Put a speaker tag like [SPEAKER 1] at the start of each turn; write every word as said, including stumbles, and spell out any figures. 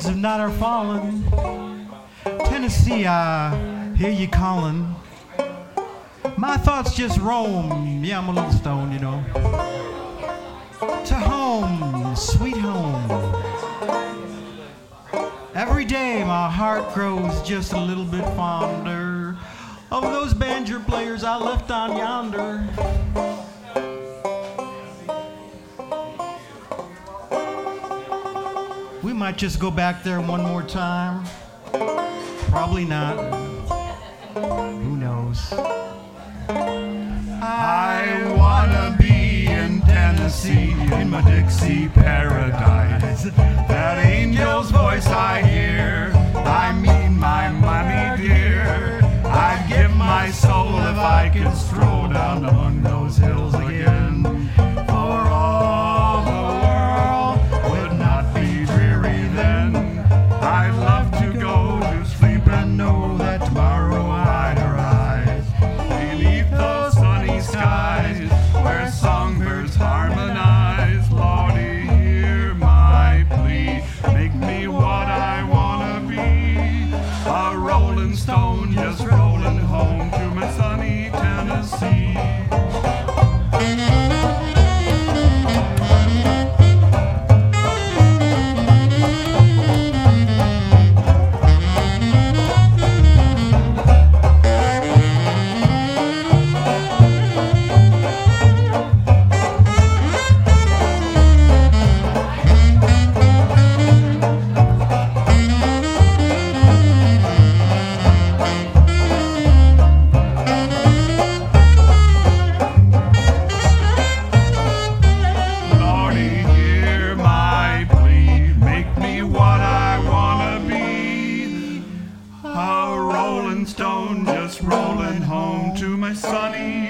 [SPEAKER 1] rains of night are falling. Tennessee, I hear you calling. My thoughts just roam, yeah, I'm a little stoned, you know. To home, sweet home. Every day my heart grows just a little bit fonder of those banjo players I left on yonder. We might just go back there one more time. Probably not. Who knows?
[SPEAKER 2] I wanna be in Tennessee, in my Dixie paradise. That angel's voice I hear, I mean my mommy dear. I'd give my soul if I could stroll down among those hills again. For all the world would not be dreary then. I'd love to go to sleep and know that tomorrow I'd arise beneath those sunny skies where songbirds harmonize. Lordy, hear my plea, make me what I wanna be, a rolling stone just rolling home to my sunny Tennessee. Stone just rolling home to my sunny